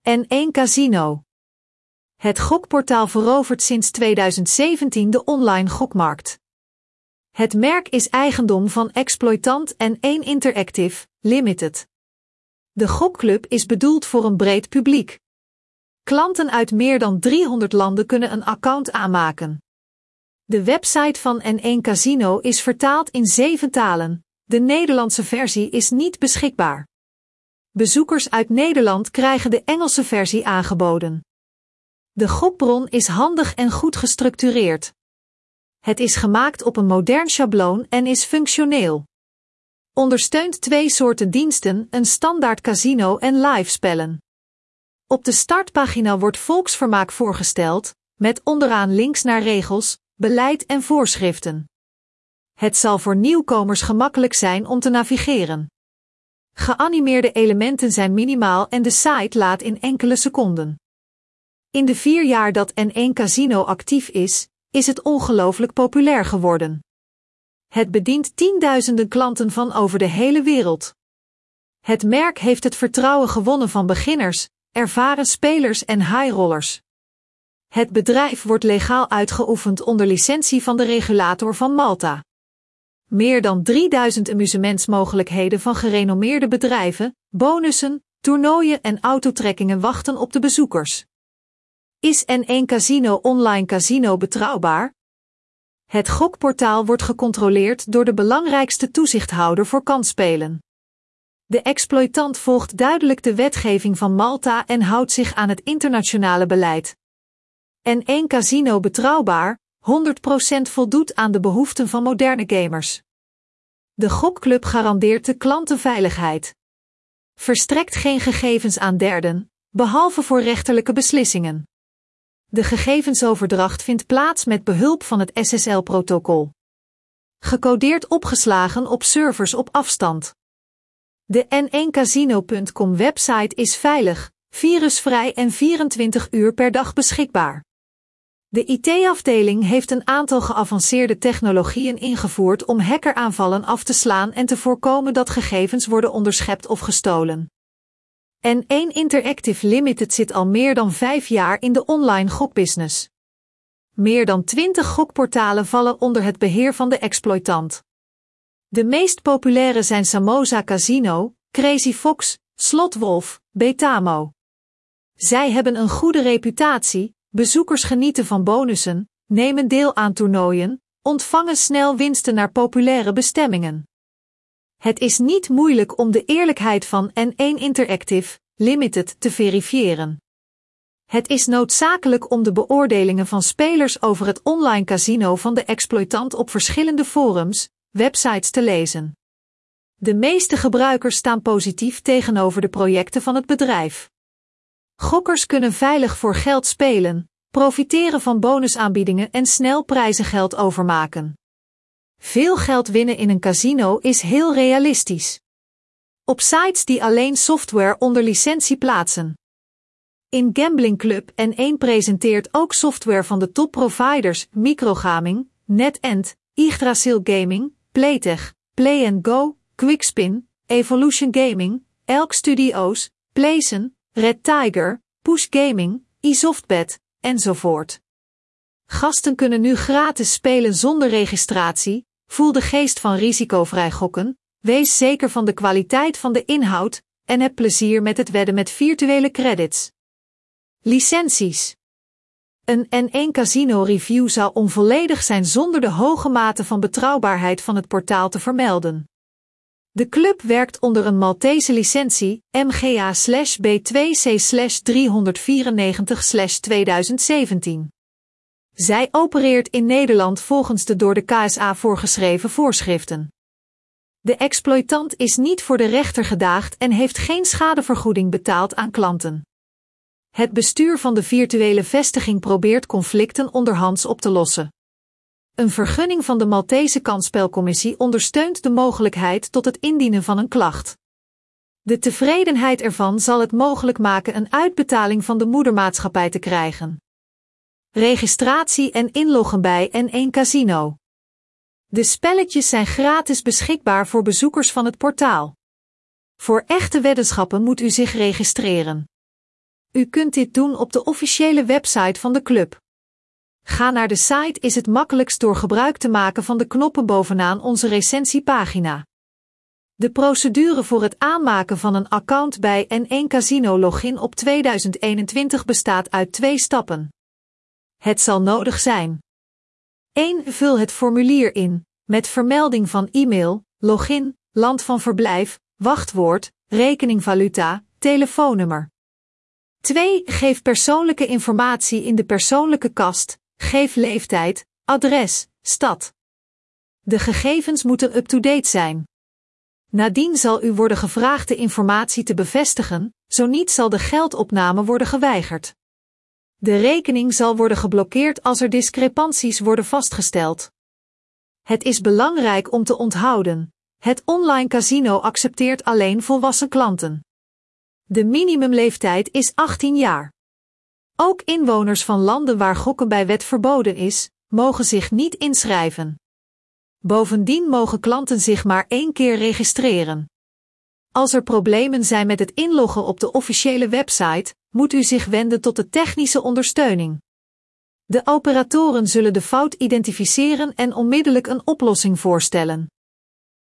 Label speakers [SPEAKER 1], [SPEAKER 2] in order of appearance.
[SPEAKER 1] N1 Casino. Het gokportaal verovert sinds 2017 de online gokmarkt. Het merk is eigendom van exploitant N1 Interactive, Limited. De gokclub is bedoeld voor een breed publiek. Klanten uit meer dan 300 landen kunnen een account aanmaken. De website van N1 Casino is vertaald in 7 talen. De Nederlandse versie is niet beschikbaar. Bezoekers uit Nederland krijgen de Engelse versie aangeboden. De gokbron is handig en goed gestructureerd. Het is gemaakt op een modern schabloon en is functioneel. Ondersteunt 2 soorten diensten, een standaard casino en live spellen. Op de startpagina wordt volksvermaak voorgesteld, met onderaan links naar regels, beleid en voorschriften. Het zal voor nieuwkomers gemakkelijk zijn om te navigeren. Geanimeerde elementen zijn minimaal en de site laat in enkele seconden. In de 4 jaar dat N1 Casino actief is het ongelooflijk populair geworden. Het bedient tienduizenden klanten van over de hele wereld. Het merk heeft het vertrouwen gewonnen van beginners, ervaren spelers en highrollers. Het bedrijf wordt legaal uitgeoefend onder licentie van de regulator van Malta. Meer dan 3000 amusementsmogelijkheden van gerenommeerde bedrijven, bonussen, toernooien en autotrekkingen wachten op de bezoekers. Is N1 Casino online casino betrouwbaar? Het gokportaal wordt gecontroleerd door de belangrijkste toezichthouder voor kansspelen. De exploitant volgt duidelijk de wetgeving van Malta en houdt zich aan het internationale beleid. N1 Casino betrouwbaar, 100% voldoet aan de behoeften van moderne gamers. De gokclub garandeert de klantenveiligheid. Verstrekt geen gegevens aan derden, behalve voor rechterlijke beslissingen. De gegevensoverdracht vindt plaats met behulp van het SSL-protocol. Gecodeerd opgeslagen op servers op afstand. De n1casino.com website is veilig, virusvrij en 24 uur per dag beschikbaar. De IT-afdeling heeft een aantal geavanceerde technologieën ingevoerd om hackeraanvallen af te slaan en te voorkomen dat gegevens worden onderschept of gestolen. N1 Interactive Limited zit al meer dan 5 jaar in de online gokbusiness. Meer dan 20 gokportalen vallen onder het beheer van de exploitant. De meest populaire zijn Samoza Casino, Crazy Fox, Slotwolf, Betamo. Zij hebben een goede reputatie, bezoekers genieten van bonussen, nemen deel aan toernooien, ontvangen snel winsten naar populaire bestemmingen. Het is niet moeilijk om de eerlijkheid van N1 Interactive, Limited te verifiëren. Het is noodzakelijk om de beoordelingen van spelers over het online casino van de exploitant op verschillende forums, websites te lezen. De meeste gebruikers staan positief tegenover de projecten van het bedrijf. Gokkers kunnen veilig voor geld spelen, profiteren van bonusaanbiedingen en snel prijzengeld overmaken. Veel geld winnen in een casino is heel realistisch. Op sites die alleen software onder licentie plaatsen. In Gambling Club N1 presenteert ook software van de topproviders Microgaming, NetEnt, Yggdrasil Gaming, Playtech, Play & Go, Quickspin, Evolution Gaming, Elk Studios, Playson, Red Tiger, Push Gaming, iSoftBet, enzovoort. Gasten kunnen nu gratis spelen zonder registratie, voel de geest van risicovrij gokken, wees zeker van de kwaliteit van de inhoud en heb plezier met het wedden met virtuele credits. Licenties. Een N1 Casino review zou onvolledig zijn zonder de hoge mate van betrouwbaarheid van het portaal te vermelden. De club werkt onder een Maltese licentie, MGA/B2C/394/2017. Zij opereert in Nederland volgens de door de KSA voorgeschreven voorschriften. De exploitant is niet voor de rechter gedaagd en heeft geen schadevergoeding betaald aan klanten. Het bestuur van de virtuele vestiging probeert conflicten onderhands op te lossen. Een vergunning van de Maltese kansspelcommissie ondersteunt de mogelijkheid tot het indienen van een klacht. De tevredenheid ervan zal het mogelijk maken een uitbetaling van de moedermaatschappij te krijgen. Registratie en inloggen bij N1 Casino. De spelletjes zijn gratis beschikbaar voor bezoekers van het portaal. Voor echte weddenschappen moet u zich registreren. U kunt dit doen op de officiële website van de club. Ga naar de site is het makkelijkst door gebruik te maken van de knoppen bovenaan onze recensiepagina. De procedure voor het aanmaken van een account bij N1 Casino Login op 2021 bestaat uit 2 stappen. Het zal nodig zijn: 1. Vul het formulier in, met vermelding van e-mail, login, land van verblijf, wachtwoord, rekeningvaluta, telefoonnummer. 2. Geef persoonlijke informatie in de persoonlijke kast, geef leeftijd, adres, stad. De gegevens moeten up-to-date zijn. Nadien zal u worden gevraagd de informatie te bevestigen, zo niet zal de geldopname worden geweigerd. De rekening zal worden geblokkeerd als er discrepanties worden vastgesteld. Het is belangrijk om te onthouden: het online casino accepteert alleen volwassen klanten. De minimumleeftijd is 18 jaar. Ook inwoners van landen waar gokken bij wet verboden is, mogen zich niet inschrijven. Bovendien mogen klanten zich maar 1 keer registreren. Als er problemen zijn met het inloggen op de officiële website, moet u zich wenden tot de technische ondersteuning. De operatoren zullen de fout identificeren en onmiddellijk een oplossing voorstellen.